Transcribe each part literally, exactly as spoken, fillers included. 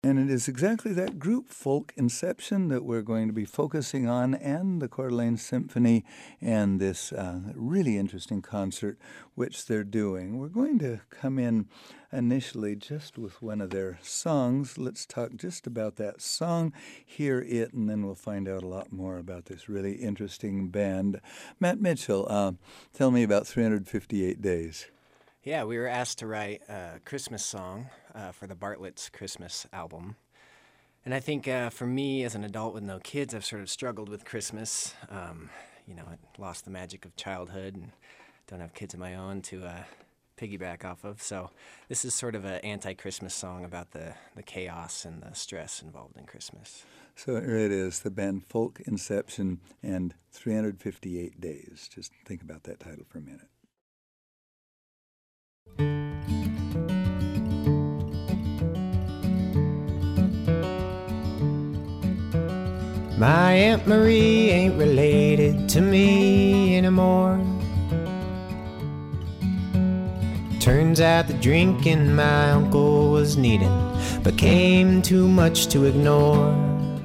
And it is exactly that group, Folk Inception, that we're going to be focusing on, and the Coeur d'Alene Symphony, and this uh, really interesting concert which they're doing. We're going to come in initially just with one of their songs. Let's talk just about that song, hear it, and then we'll find out a lot more about this really interesting band. Matt Mitchell, uh, tell me about three hundred fifty-eight Days. Yeah, we were asked to write a Christmas song uh, for the Bartlett's Christmas album. And I think uh, for me, as an adult with no kids, I've sort of struggled with Christmas. Um, you know, I lost the magic of childhood and don't have kids of my own to uh, piggyback off of. So this is sort of an anti-Christmas song about the, the chaos and the stress involved in Christmas. So here it is, the band Folk Inception and three hundred fifty-eight Days. Just think about that title for a minute. My Aunt Marie ain't related to me anymore. Turns out the drinking my uncle was needing became too much to ignore.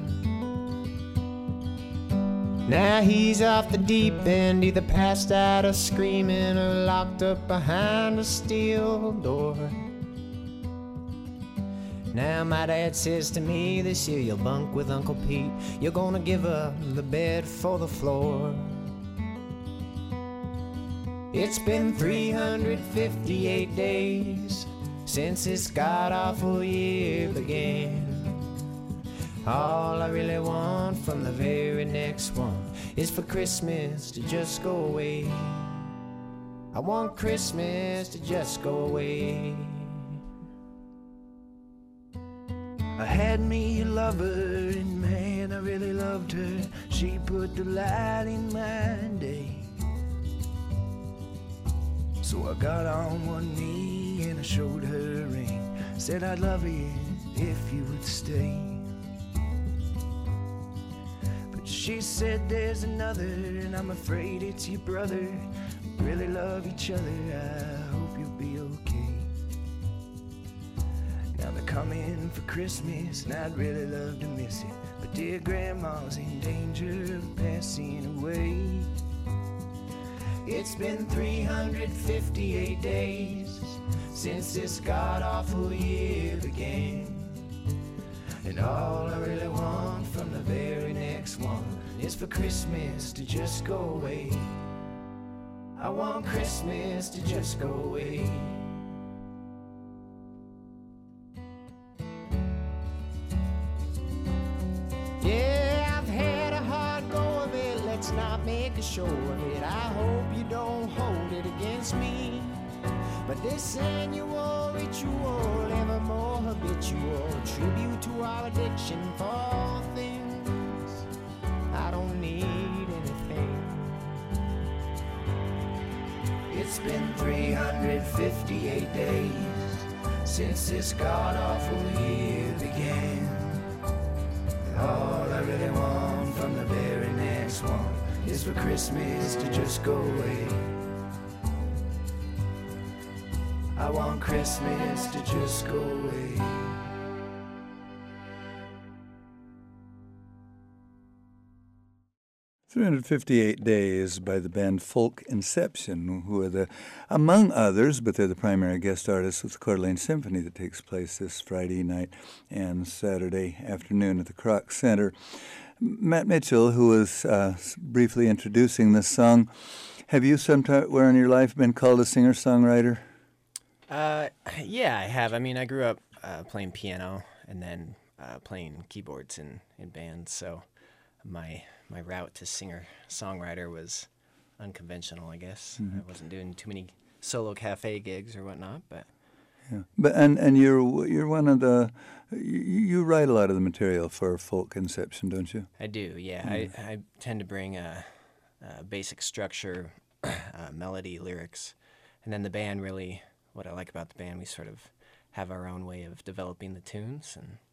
Now he's off the deep end, either passed out or screaming or locked up behind a steel door. Now my dad says to me, this year you'll bunk with Uncle Pete. You're gonna give up the bed for the floor. It's been three hundred fifty-eight days since this god-awful year began. All I really want from the very next one is for Christmas to just go away. I want Christmas to just go away. I had me a lover, and man, I really loved her. She put the light in my day. So I got on one knee and I showed her a ring. Said I'd love you if you would stay. But she said there's another, and I'm afraid it's your brother. We really love each other, I hope you'll be okay. Now they're coming for Christmas, and I'd really love to miss it. But dear grandma's in danger of passing away. It's been three hundred fifty-eight days since this god-awful year began. And all I really want from the very next one is for Christmas to just go away. I want Christmas to just go away. Yeah, I've had a hard go of it, let's not make a show of it. I hope you don't hold it against me. But this annual ritual, ever more habitual, tribute to our addiction for things. I don't need anything. It's been three hundred fifty-eight days since this god-awful year began. All I really want from the very next one is for Christmas to just go away. I want Christmas to just go away. three hundred fifty-eight Days by the band Folk Inception, who are the, among others, but they're the primary guest artists with the Coeur d'Alene Symphony that takes place this Friday night and Saturday afternoon at the Kroc Center. Matt Mitchell, who was uh, briefly introducing this song, have you somewhere in your life been called a singer-songwriter? Uh, yeah, I have. I mean, I grew up uh, playing piano and then uh, playing keyboards in, in bands, so my my route to singer-songwriter was unconventional, I guess. Mm-hmm. I wasn't doing too many solo cafe gigs or whatnot, but... Yeah, but and, and you're you're one of the you, you write a lot of the material for Folk Inception, don't you? I do, yeah. Mm-hmm. I, I tend to bring a, a basic structure, uh, melody, lyrics, and then the band really... What I like about the band, we sort of have our own way of developing the tunes, and they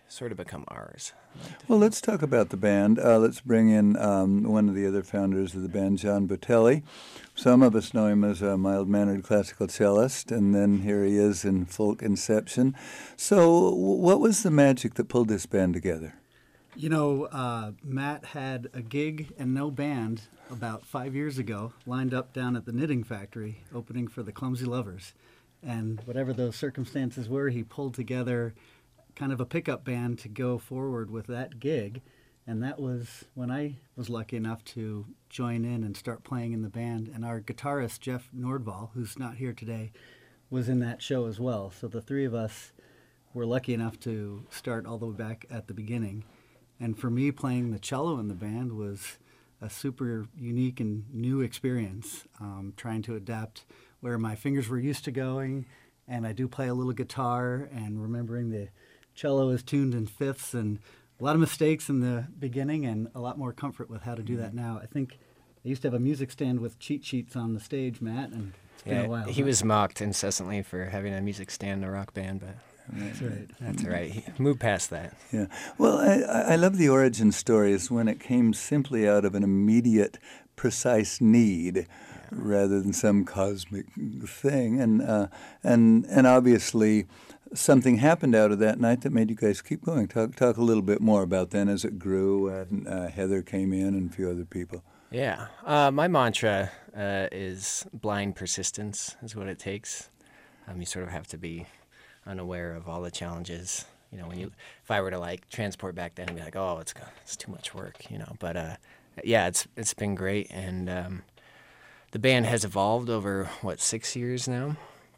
sort of become ours. Well, let's talk about the band. Uh, let's bring in um, one of the other founders of the band, John Botelli. Some of us know him as a mild-mannered classical cellist, and then here he is in folk inception. So what was the magic that pulled this band together? You know, uh, Matt had a gig and no band about five years ago lined up down at the Knitting Factory, opening for the Clumsy Lovers. And whatever those circumstances were, he pulled together kind of a pickup band to go forward with that gig. And that was when I was lucky enough to join in and start playing in the band. And our guitarist, Jeff Nordval, who's not here today, was in that show as well. So the three of us were lucky enough to start all the way back at the beginning. And for me, playing the cello in the band was a super unique and new experience, um, trying to adapt where my fingers were used to going. And I do play a little guitar, and remembering the cello is tuned in fifths, and a lot of mistakes in the beginning and a lot more comfort with how to do that now. I think I used to have a music stand with cheat sheets on the stage, Matt, and it's been Yeah, a while. he was mocked incessantly for having a music stand in a rock band, but That's right. that's all right. He moved past that. Yeah. Well, I, I love the origin stories when it came simply out of an immediate, precise need, rather than some cosmic thing. And uh, and and obviously, something happened out of that night that made you guys keep going. Talk talk a little bit more about then as it grew, and uh, Heather came in and a few other people. Yeah. Uh, my mantra uh, is blind persistence is what it takes. Um, you sort of have to be unaware of all the challenges. You know, when you, if I were to like transport back then and be like, oh, it's it's too much work, you know. But uh, yeah, it's it's been great, and um, the band has evolved over what six years now,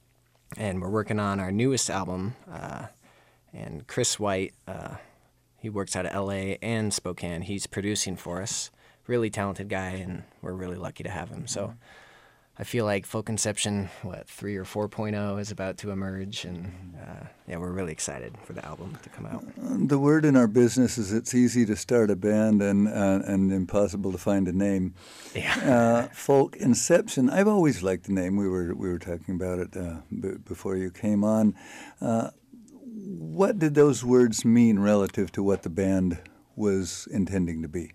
and we're working on our newest album. Uh, and Chris White, uh, he works out of L A and Spokane. He's producing for us. Really talented guy, and we're really lucky to have him. So I feel like Folk Inception, what, three or four point oh is about to emerge, and uh, yeah, we're really excited for the album to come out. The word in our business is it's easy to start a band and uh, and impossible to find a name. Yeah. Uh, Folk Inception. I've always liked the name. We were we were talking about it uh, b- before you came on. Uh, what did those words mean relative to what the band was intending to be?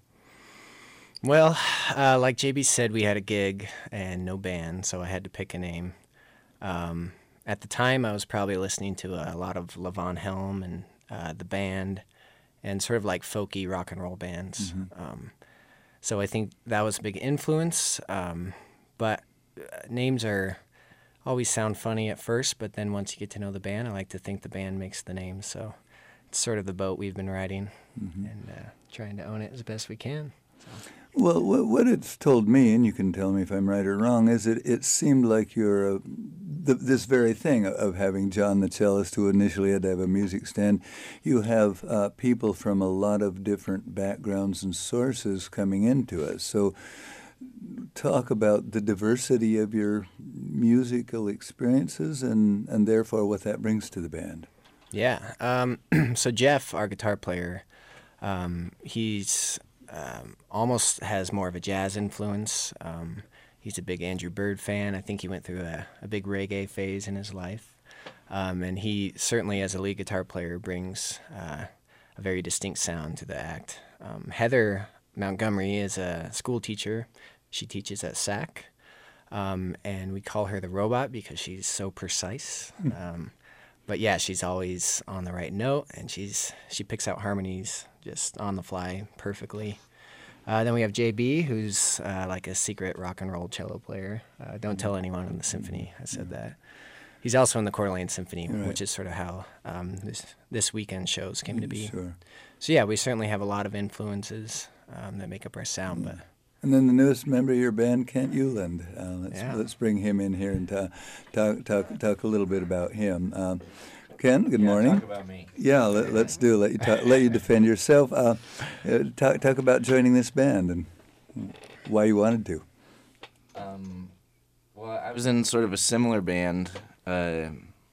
Well, uh, like J B said, we had a gig and no band, so I had to pick a name. Um, at the time, I was probably listening to a lot of Levon Helm and uh, the band, and sort of like folky rock and roll bands. Mm-hmm. Um, so I think that was a big influence. Um, but uh, names are always sound funny at first, but then once you get to know the band, I like to think the band makes the name. So it's sort of the boat we've been riding, mm-hmm. and uh, trying to own it as best we can. So. Well, what it's told me, and you can tell me if I'm right or wrong, is it it seemed like you're a, the, this very thing of having John the cellist, who initially had to have a music stand. You have uh, people from a lot of different backgrounds and sources coming into it. So talk about the diversity of your musical experiences and, and therefore what that brings to the band. Yeah. Um, so Jeff, our guitar player, um, he's... Um, almost has more of a jazz influence. Um, he's a big Andrew Bird fan. I think he went through a, a big reggae phase in his life. Um, and he certainly, as a lead guitar player, brings uh, a very distinct sound to the act. Um, Heather Montgomery is a school teacher. She teaches at S A C. Um, and we call her the robot because she's so precise. Um, but yeah, she's always on the right note, and she's she picks out harmonies just on the fly perfectly. Uh, then we have J B, who's uh, like a secret rock and roll cello player. Uh, don't tell anyone in the symphony I said that. He's also in the Coeur d'Alene Symphony, right. Which is sort of how um, this this weekend shows came to be. Sure. So yeah, we certainly have a lot of influences um, that make up our sound. Yeah. But and then the newest member of your band, Kent Euland. Uh, let's yeah. let's bring him in here and ta- talk talk talk a little bit about him. Um, Ken, good yeah, morning. Talk about me. Yeah, let, let's do. Let you talk, let you defend yourself. Uh, uh, talk talk about joining this band and why you wanted to. Um, well, I was in sort of a similar band uh,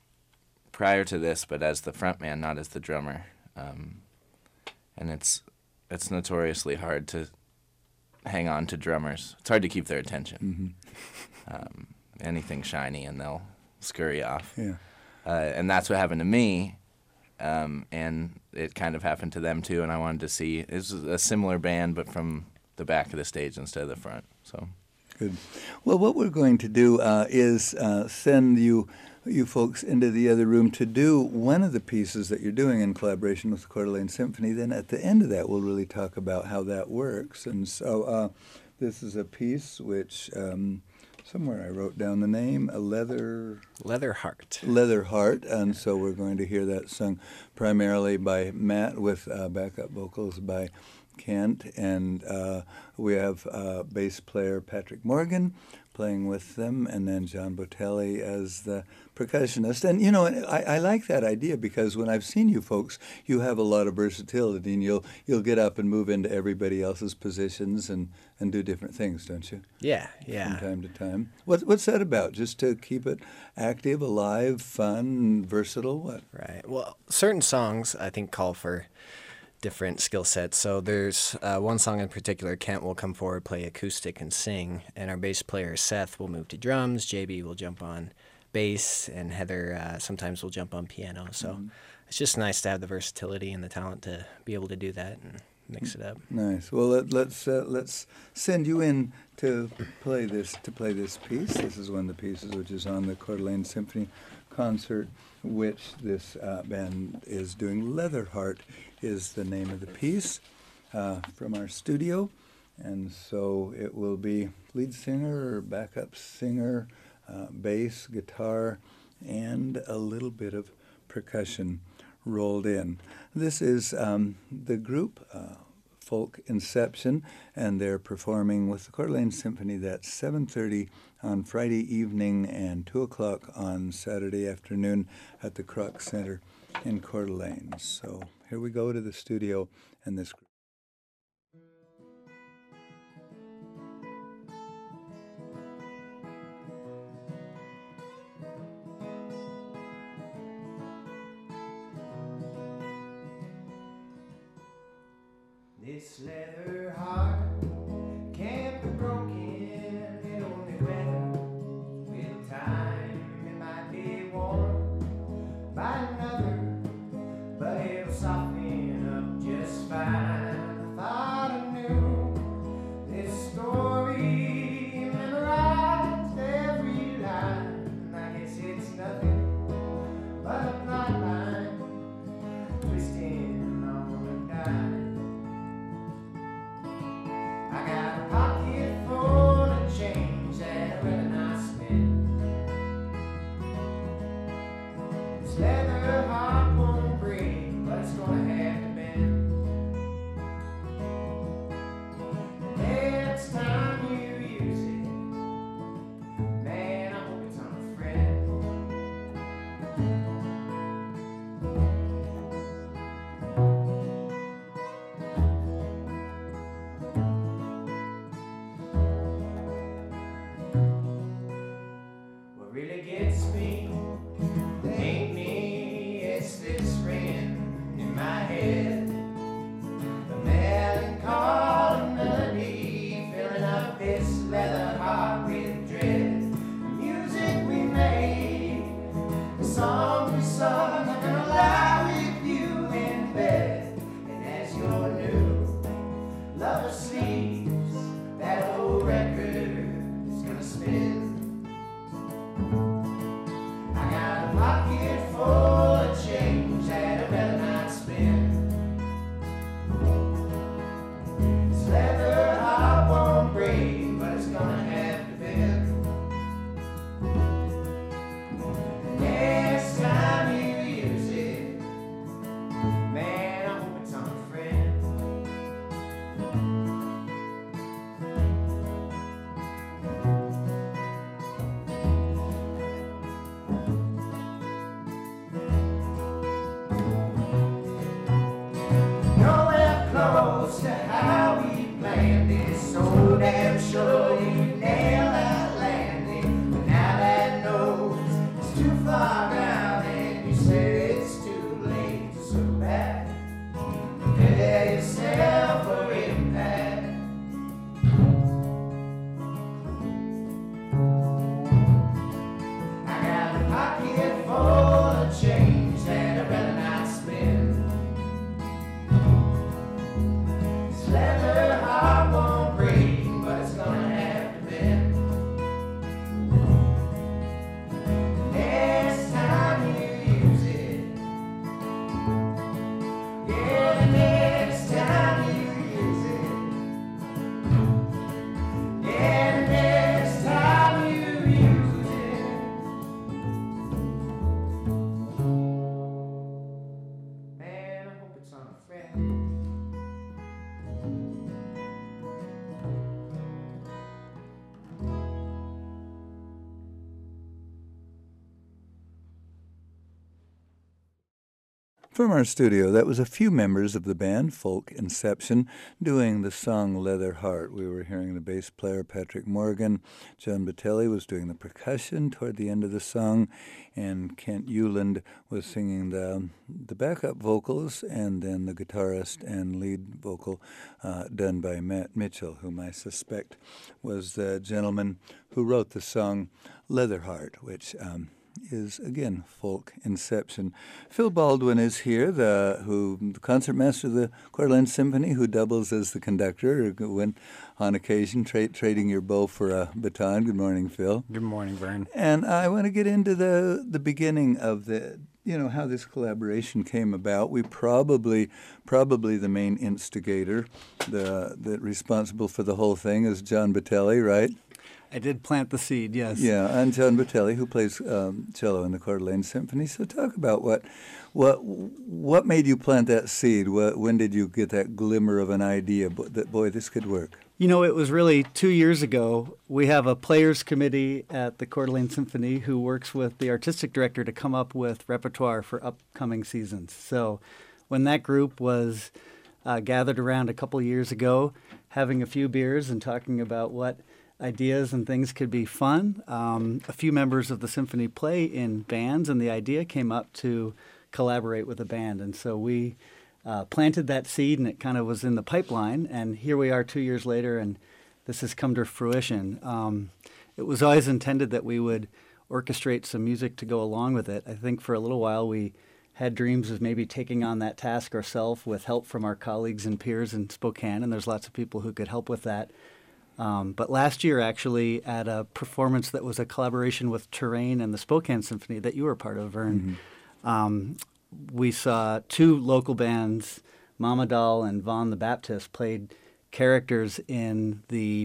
prior to this, but as the frontman, not as the drummer. Um, and it's it's notoriously hard to hang on to drummers. It's hard to keep their attention. Mm-hmm. Um, anything shiny and they'll scurry off. Yeah. Uh, and that's what happened to me. um, and it kind of happened to them too, and I wanted to see. It was a similar band, but from the back of the stage instead of the front. So, good. Well, what we're going to do uh, is uh, send you you folks into the other room to do one of the pieces that you're doing in collaboration with the Coeur d'Alene Symphony. Then at the end of that, we'll really talk about how that works. And so uh, this is a piece which um, somewhere I wrote down the name, a leather... Leather Heart. Leather Heart. And so we're going to hear that sung primarily by Matt with uh, backup vocals by Kent. And uh, we have uh, bass player Patrick Morgan playing with them, and then John Botelli as the percussionist. And, you know, I, I like that idea because when I've seen you folks, you have a lot of versatility, and you'll you'll get up and move into everybody else's positions and, and do different things, don't you? Yeah, yeah. From time to time. What, what's that about? Just to keep it active, alive, fun, versatile? What? Right. Well, certain songs, I think, call for different skill sets. So there's uh, one song in particular, Kent will come forward, play acoustic and sing, and our bass player Seth will move to drums, J B will jump on bass, and Heather uh, sometimes will jump on piano. So mm-hmm. it's just nice to have the versatility and the talent to be able to do that and mix it up. Nice. Well, let, let's uh, let's send you in to play this to play this piece. This is one of the pieces which is on the Coeur d'Alene Symphony concert, which this uh, band is doing. Leather Heart is the name of the piece uh, from our studio, and so it will be lead singer or backup singer, uh, bass, guitar, and a little bit of percussion rolled in. This is um, the group uh, Folk Inception, and they're performing with the Coeur d'Alene Symphony. That's seven thirty on Friday evening and two o'clock on Saturday afternoon at the Kroc Center in Coeur d'Alene. So here we go to the studio and this group. This leather heart can't be broken, it only weathers with time. It might be worn by another, but it'll soften up just fine. I thought I knew this story, memorized every line. I guess it's nothing but a plot line, twisting on a dime. I got a pocket full of change that I'd rather not spend. This leather heart won't break, but it's gonna have to bend. The next time you use it, man, I hope it's on a friend. What really gets me ain't me, it's this ringing in my head. The melancholy melody filling up this leather heart with dread. The music we made, the song we sung, I'm gonna lie with you in bed. And as your new lover sleeps, that old record is gonna spin. I got a pocket full of change that I'd rather not spend. This leather heart won't break, but it's gonna have to bend. Next time you use it, man, I hope it's on a friend. Nowhere close to how we planned it. So damn sure you nailed that landing. But now that nose is too far down, and you say it's too late to circle back. Prepare yourself for impact. I got a pocket full of change that I'd rather not spend. from our studio. That was a few members of the band, Folk Inception, doing the song Leather Heart. We were hearing the bass player, Patrick Morgan. John Batelli was doing the percussion toward the end of the song, and Kent Euland was singing the, the backup vocals, and then the guitarist and lead vocal uh, done by Matt Mitchell, whom I suspect was the gentleman who wrote the song Leather Heart, which um, is, again, Folk Inception. Phil Baldwin is here, the who the concertmaster of the Coeur d'Alene Symphony, who doubles as the conductor when on occasion tra- trading your bow for a baton. Good morning, Phil. Good morning, Vern. And I want to get into the the beginning of the, you know, how this collaboration came about. We probably, probably the main instigator, the the responsible for the whole thing is John Batelli, right? I did plant the seed, yes. Yeah, and John Batelli, who plays um, cello in the Coeur d'Alene Symphony. So talk about what, what, what made you plant that seed? What, when did you get that glimmer of an idea that, boy, this could work? You know, it was really two years ago. We have a players committee at the Coeur d'Alene Symphony who works with the artistic director to come up with repertoire for upcoming seasons. So when that group was uh, gathered around a couple years ago, having a few beers and talking about what ideas and things could be fun. Um, a few members of the symphony play in bands, and the idea came up to collaborate with a band. And so we uh, planted that seed, and it kind of was in the pipeline. And here we are two years later, and this has come to fruition. Um, it was always intended that we would orchestrate some music to go along with it. I think for a little while we had dreams of maybe taking on that task ourselves with help from our colleagues and peers in Spokane, and there's lots of people who could help with that. Um, but last year, actually, at a performance that was a collaboration with Terrain and the Spokane Symphony that you were part of, Vern, mm-hmm. um, we saw two local bands, Mama Doll and Vaughn the Baptist, played characters in the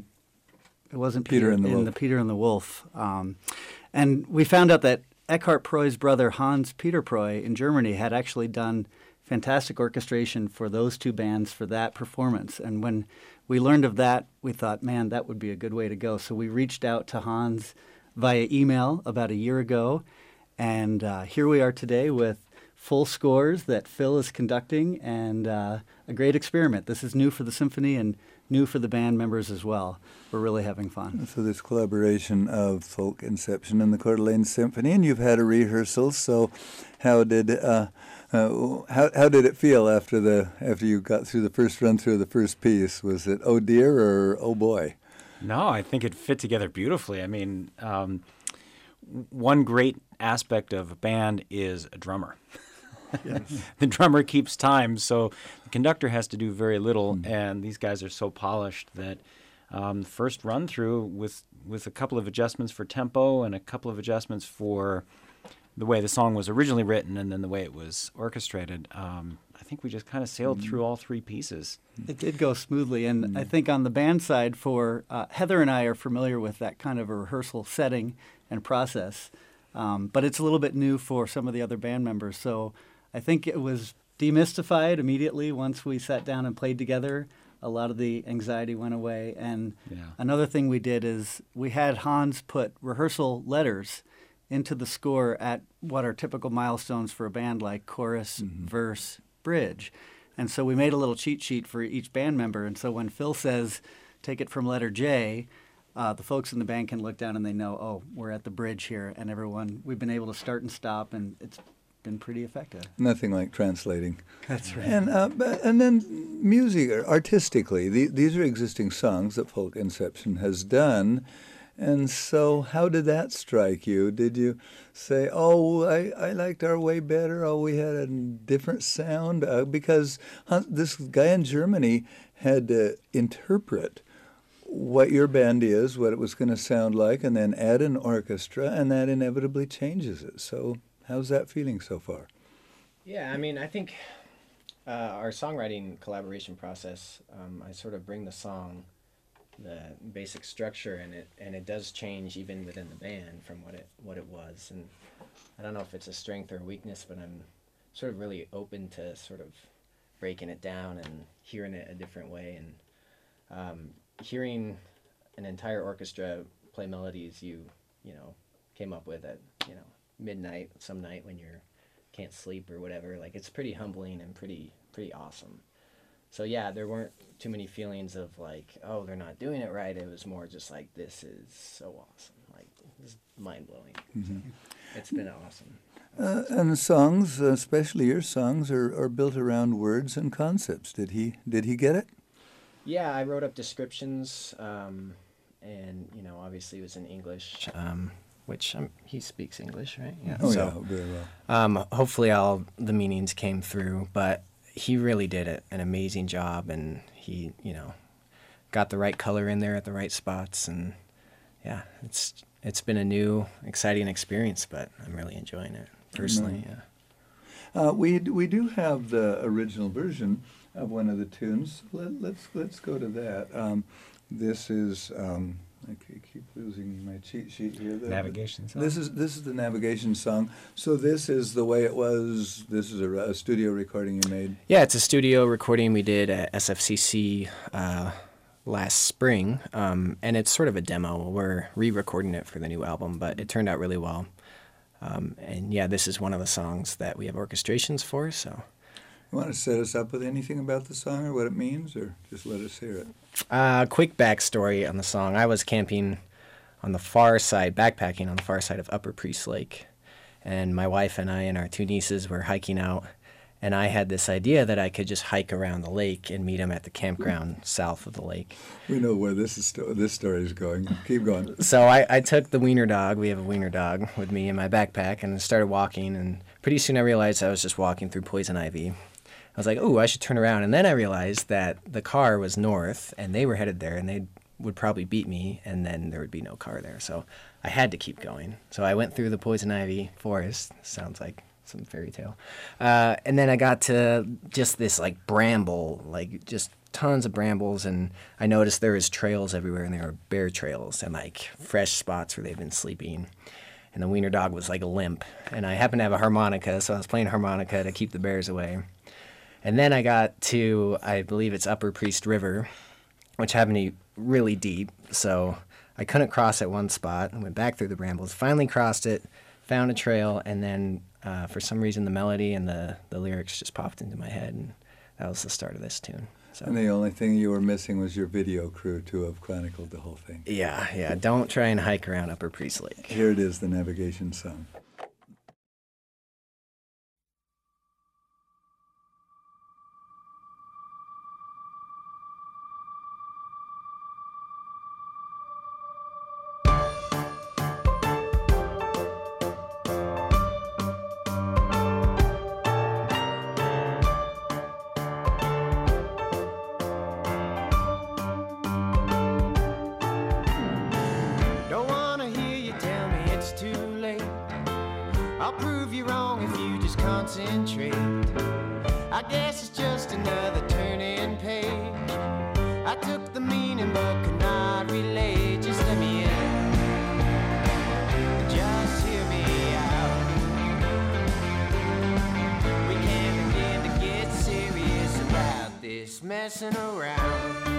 it wasn't Peter, Peter and the in Wolf. the Peter and the Wolf, um, and we found out that Eckhart Preuß's brother Hans Peter Preuß in Germany had actually done fantastic orchestration for those two bands for that performance. And when we learned of that, we thought, man, that would be a good way to go. So we reached out to Hans via email about a year ago, and uh, here we are today with full scores that Phil is conducting, and uh, a great experiment. This is new for the symphony and new for the band members as well. We're really having fun. So this collaboration of Folk Inception and the Coeur d'Alene Symphony, and you've had a rehearsal. So how did uh, uh, how how did it feel after the after you got through the first run through of the first piece? Was it oh dear or oh boy? No, I think it fit together beautifully. I mean, um, one great aspect of a band is a drummer. Yes. The drummer keeps time, so the conductor has to do very little, mm. and these guys are so polished that um, the first run through with with a couple of adjustments for tempo and a couple of adjustments for the way the song was originally written and then the way it was orchestrated, um, I think we just kind of sailed mm. through all three pieces. It did go smoothly, and mm. I think on the band side, for uh, Heather and I are familiar with that kind of a rehearsal setting and process, um, but it's a little bit new for some of the other band members, so I think it was demystified immediately once we sat down and played together. A lot of the anxiety went away. And yeah. Another thing we did is we had Hans put rehearsal letters into the score at what are typical milestones for a band, like chorus, mm-hmm. verse, bridge. And so we made a little cheat sheet for each band member. And so when Phil says, take it from letter J, uh, the folks in the band can look down and they know, oh, we're at the bridge here. And everyone, we've been able to start and stop, and it's been pretty effective. Nothing like translating. That's right. And uh, and then music, artistically, the, these are existing songs that Folk Inception has done. And so how did that strike you? Did you say, oh, I, I liked our way better, oh, we had a different sound? Uh, because this guy in Germany had to interpret what your band is, what it was going to sound like, and then add an orchestra, and that inevitably changes it. So how's that feeling so far? Yeah, I mean, I think uh, our songwriting collaboration process, um, I sort of bring the song, the basic structure, and it and it does change even within the band from what it what it was. And I don't know if it's a strength or a weakness, but I'm sort of really open to sort of breaking it down and hearing it a different way. And um, hearing an entire orchestra play melodies you you know came up with at you know midnight some night when you're can't sleep or whatever. Like, it's pretty humbling and pretty pretty awesome. So yeah, there weren't too many feelings of like, oh, they're not doing it right. It was more just like, this is so awesome. Like, this is mind blowing. Mm-hmm. So it's been awesome. Uh, and the songs, especially your songs, are, are built around words and concepts. Did he did he get it? Yeah, I wrote up descriptions, um, and you know, obviously it was in English, um, which um, he speaks English, right? Yeah. Oh so, yeah, very well. Um, hopefully, all the meanings came through, but he really did it, an amazing job, and he, you know, got the right color in there at the right spots, and yeah, it's it's been a new, exciting experience, but I'm really enjoying it personally. Mm-hmm. Yeah. Uh, we we do have the original version of one of the tunes. Let, let's let's go to that. Um, this is um, I keep losing my cheat sheet here. The, Navigation song. This is this is the navigation song. So this is the way it was. This is a, a studio recording you made. Yeah, it's a studio recording we did at S F C C uh, last spring, um, and it's sort of a demo. We're re-recording it for the new album, but it turned out really well. Um, and yeah, this is one of the songs that we have orchestrations for. So, You want to set us up with anything about the song or what it means, or just let us hear it? uh, quick backstory on the song: I was camping on the far side, backpacking on the far side of Upper Priest Lake, and my wife and I and our two nieces were hiking out. And I had this idea that I could just hike around the lake and meet them at the campground south of the lake. We know where this is. Sto- this story is going. Keep going. So I, I took the wiener dog. We have a wiener dog with me in my backpack, and started walking. And pretty soon I realized I was just walking through poison ivy. I was like, "Oh, I should turn around." And then I realized that the car was north, and they were headed there, and they would probably beat me, and then there would be no car there. So I had to keep going. So I went through the poison ivy forest. Sounds like some fairy tale. Uh, and then I got to just this like bramble, like just tons of brambles, and I noticed there was trails everywhere, and there were bear trails and like fresh spots where they've been sleeping. And the wiener dog was like a limp, and I happened to have a harmonica, so I was playing harmonica to keep the bears away. And then I got to, I believe it's Upper Priest River, which happened to be really deep, so I couldn't cross at one spot. I went back through the brambles, finally crossed it, found a trail, and then uh, for some reason the melody and the, the lyrics just popped into my head, and that was the start of this tune. So. And the only thing you were missing was your video crew to have chronicled the whole thing. Yeah, yeah. Don't try and hike around Upper Priest Lake. Here it is, the navigation song. I'll prove you wrong if you just concentrate. I guess it's just another turning page. I took the meaning but could not relate. Just let me in, just hear me out. We can't begin to get serious about this messing around.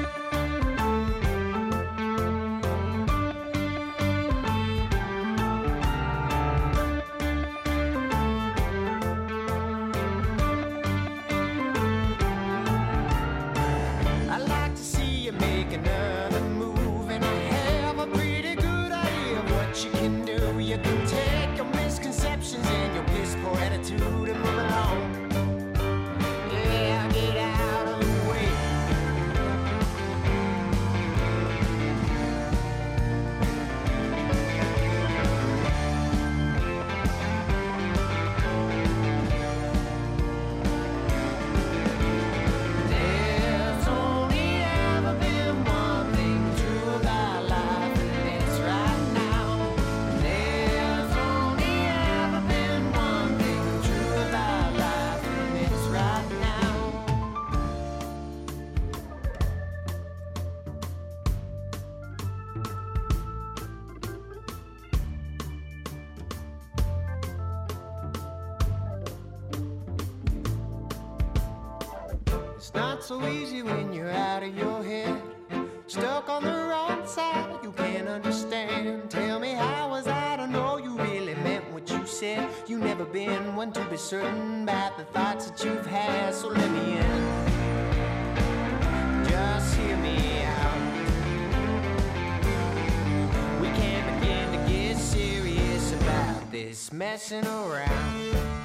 It's not so easy when you're out of your head, stuck on the wrong side, you can't understand. Tell me, how was I to know you really meant what you said? said you've never been one to be certain about the thoughts that you've had. So let me in, just hear me out. We can begin to get serious about this messing around.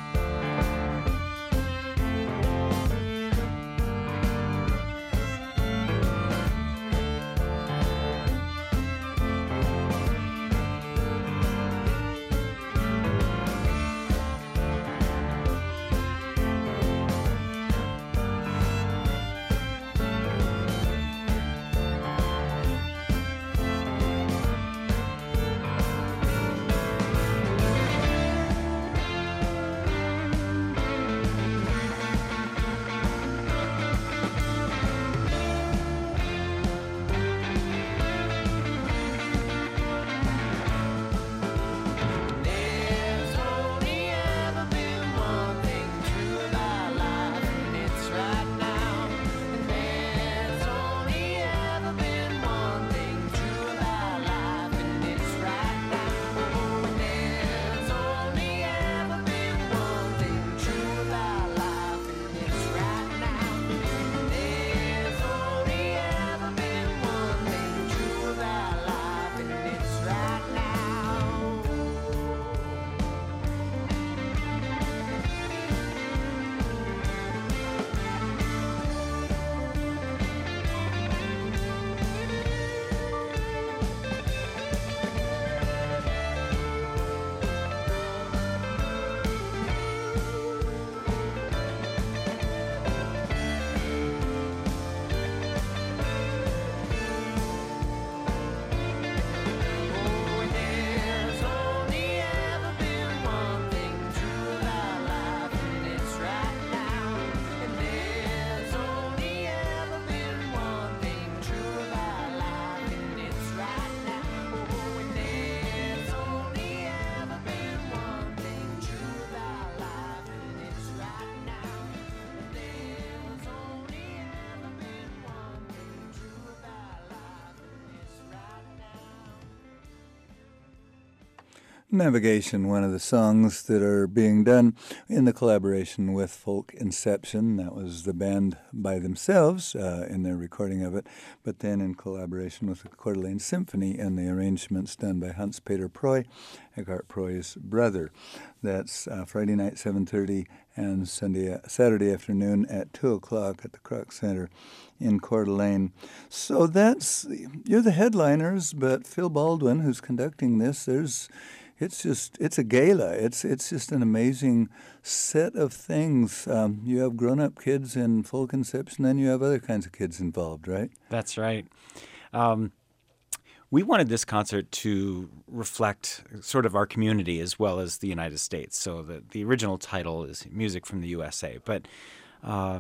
Navigation, one of the songs that are being done in the collaboration with Folk Inception. That was the band by themselves uh, in their recording of it, but then in collaboration with the Coeur d'Alene Symphony and the arrangements done by Hans-Peter Preu, Eckhart Preu's brother. That's uh, Friday night, seven thirty, and Sunday, Saturday afternoon at two o'clock at the Kroc Center in Coeur d'Alene. So that's, you're the headliners, but Phil Baldwin, who's conducting this, there's It's just, it's a gala. It's it's just an amazing set of things. Um, you have grown-up kids in Folk Inception, and you have other kinds of kids involved, right? That's right. Um, we wanted this concert to reflect sort of our community as well as the United States. So the, the original title is Music from the U S A. But uh,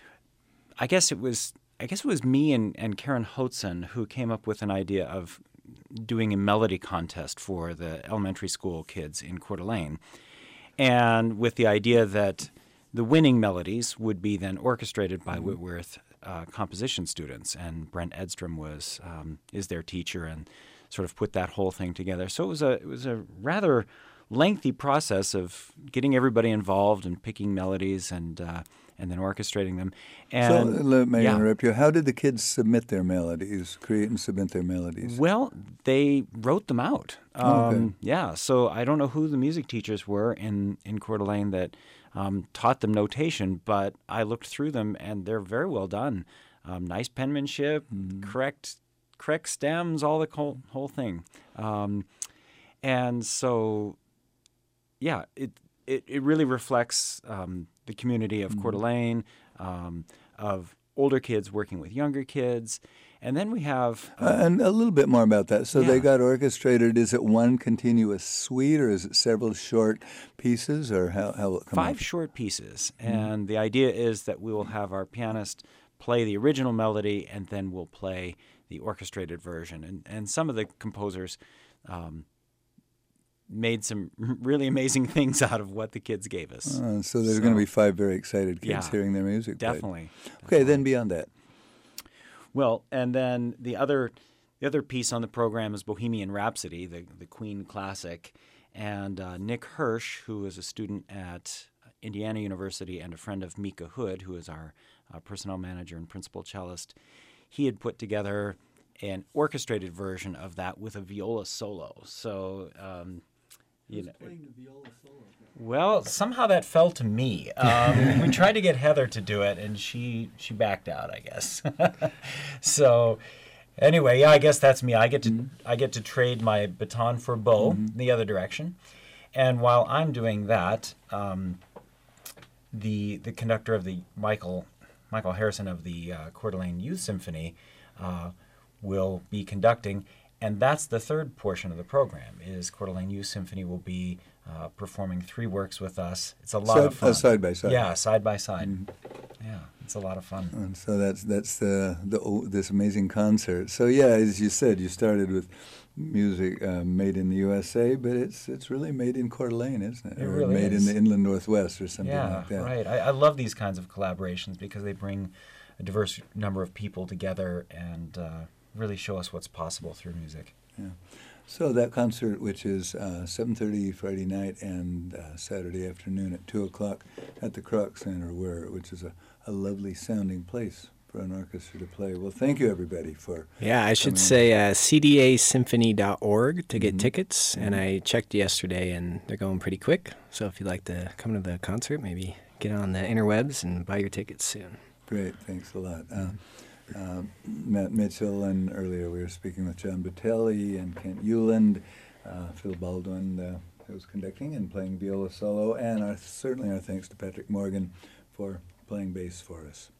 I guess it was I guess it was me and, and Karen Hotzen who came up with an idea of doing a melody contest for the elementary school kids in Coeur d'Alene, and with the idea that the winning melodies would be then orchestrated by mm-hmm. Whitworth uh, composition students, and Brent Edstrom was um, is their teacher and sort of put that whole thing together. So it was a it was a rather lengthy process of getting everybody involved and picking melodies and uh, and then orchestrating them. And, so let me yeah. interrupt you. How did the kids submit their melodies, create and submit their melodies? Well, they wrote them out. Um, oh, okay. Yeah, so I don't know who the music teachers were in, in Coeur d'Alene that um, taught them notation, but I looked through them, and they're very well done. Um, nice penmanship, mm-hmm. correct correct stems, all the whole, whole thing. Um, and so, yeah, it it, it really reflects um, the community of mm-hmm. Coeur d'Alene, um, of older kids working with younger kids. And then we have... Uh, uh, and a little bit more about that. So yeah. they got orchestrated. Is it one continuous suite, or is it several short pieces, or how, how will it come Five out? short pieces. Mm-hmm. And the idea is that we will have our pianist play the original melody, and then we'll play the orchestrated version. And, and some of the composers um, made some really amazing things out of what the kids gave us. Uh, so there's So- going to be five very excited kids Yeah, hearing their music played. Definitely. Okay, then beyond that. Well, and then the other the other piece on the program is Bohemian Rhapsody, the the Queen classic, And uh, Nick Hirsch, who is a student at Indiana University and a friend of Mika Hood, who is our uh, personnel manager and principal cellist, he had put together an orchestrated version of that with a viola solo. So, um, you know, playing the viola solo? well, somehow that fell to me. Um, we tried to get Heather to do it, and she she backed out, I guess. So, anyway, yeah, I guess that's me. I get to mm-hmm. I get to trade my baton for Bo mm-hmm. the other direction, and while I'm doing that, um, the the conductor of the Michael Michael Harrison of the uh, Coeur d'Alene Youth Symphony uh, will be conducting, and that's the third portion of the program. Is Coeur d'Alene Youth Symphony will be uh, performing three works with us. It's a lot side, of fun. Uh, side by side. Yeah, side by side. Mm-hmm. Yeah, it's a lot of fun. And so that's that's the the this amazing concert. So yeah, as you said, you started with music uh, made in the U S A, but it's it's really made in Coeur d'Alene, isn't it? It or really made is. in the inland Northwest or something yeah, like that. right. I, I love these kinds of collaborations because they bring a diverse number of people together and uh, really show us what's possible through music. Yeah. So that concert, which is uh, seven thirty Friday night and uh, Saturday afternoon at two o'clock at the Kroc Center, where which is a, a lovely sounding place for an orchestra to play. Well, thank you, everybody, for Yeah, I should coming. say uh, c d a symphony dot org to get Mhm. tickets, and I checked yesterday, and they're going pretty quick. So if you'd like to come to the concert, maybe get on the interwebs and buy your tickets soon. Great, thanks a lot. Uh, uh, Matt Mitchell, and earlier we were speaking with John Batelli and Kent Euland, uh, Phil Baldwin, uh, who was conducting and playing viola solo, and our, certainly our thanks to Patrick Morgan for playing bass for us.